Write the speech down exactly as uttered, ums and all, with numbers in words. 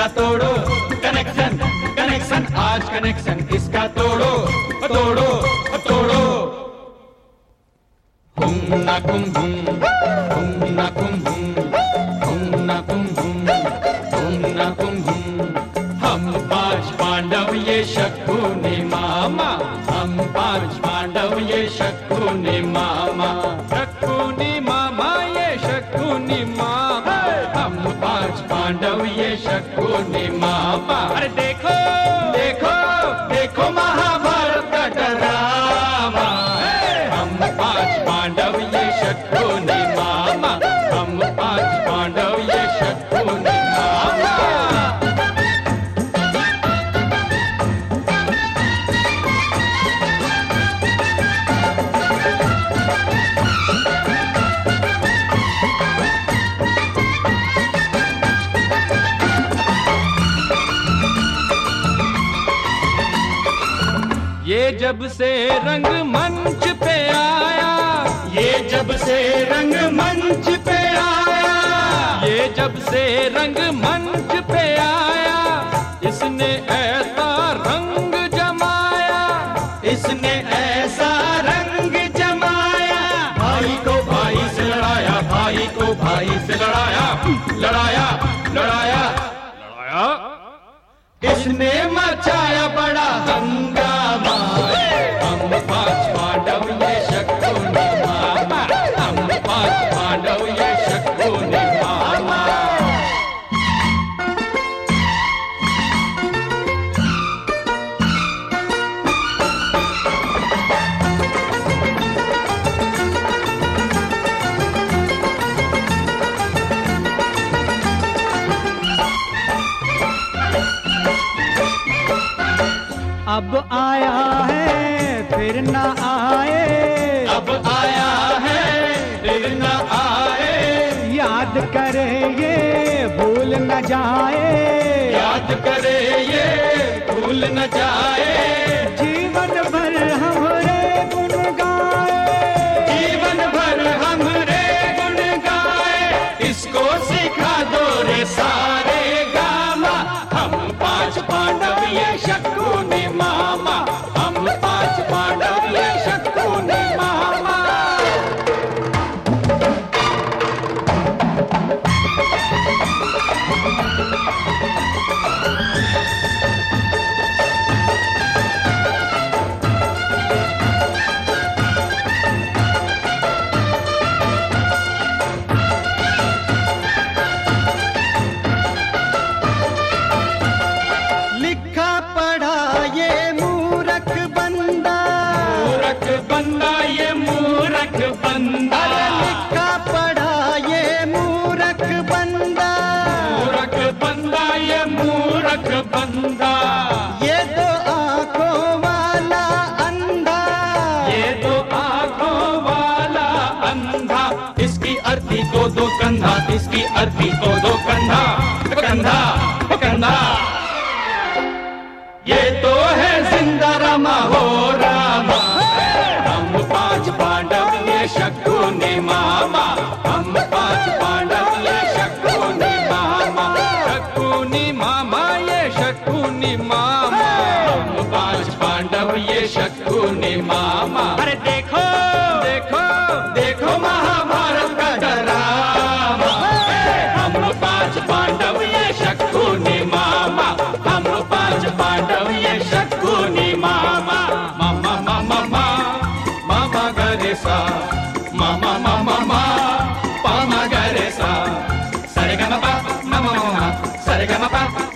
तोड़ो connection connection, आज connection इसका तोड़ो तोड़ो तोड़ो। हुम ना कुम हुम, हुम ना कुम हुम, हुम ना कुम हुम, हुम ना कुम हुम। हम पांच पांडव ये शकुनी मामा, हम पांच पांडव ये शकुनी मामा, शकुनी मामा ये शकुनी मामा, हम पांच पांडव ये शकुनी मामा। अरे देखो देखो देखो महाभारत का ड्रामा, हम पांच पांडव ये शकुनी मामा, हम पांच पांडव ये शकुनी मामा। ये जब से रंग मंच पे आया, ये जब से रंग मंच पे आया, ये जब से रंग मंच पे आया, इसने ऐसा रंग जमाया, इसने ऐसा रंग जमाया। भाई को भाई से लड़ाया, भाई को भाई से लड़ाया, लड़ाया लड़ाया लड़ाया, इसने मचाया बड़ा हंगामा। हम पांच पांडव ये शकुनी मामा, हम पांच पांडव ये शकुनी मामा। अब आया है फिर न आए, अब आया है फिर न आए, याद करे ये भूल न जाए, याद करे ये भूल न जाए। जीवन भर हमरे गुण गाए, जीवन भर हमरे गुण गाए, इसको सिखा दो रे सारे गामा। हम पांच पांडव ये शकुनी मामा, हम पांच पांडव ये शकुनी मामा। लिखा पढ़ा ये मूर्ख बंदा, मूर्ख बंदा ये मूर्ख बंदा, लिखा पढ़ा ये मूर्ख बंदा, मूर्ख बंदा ये मूर्ख बंदा। ये तो आंखों वाला अंधा, ये तो आंखों वाला अंधा, इसकी अर्थी को दो कंधा, इसकी अर्थी को दो कंधा, कंधा कंधा। ये तो है जिंदा रामा हो रामा। हम पांच पांडव ये शकुनी मामा, हम पांच पांडव ये शकुनी मामा, शकुनी मामा ये शकुनी मामा, हम पांच पांडव ये शकुनी मामा। अरे देखो देखो देखो महाभारत का ड्रामा, हम पांच पांडव ये शकुनी मामा, हम पांच पांडव ये शकुनी मामा। मामा मामा मा मामा गरे सा, मामा मामा मा पामा गरे सा, सरे गा मा पा मामा मामा, सरे गा मा पा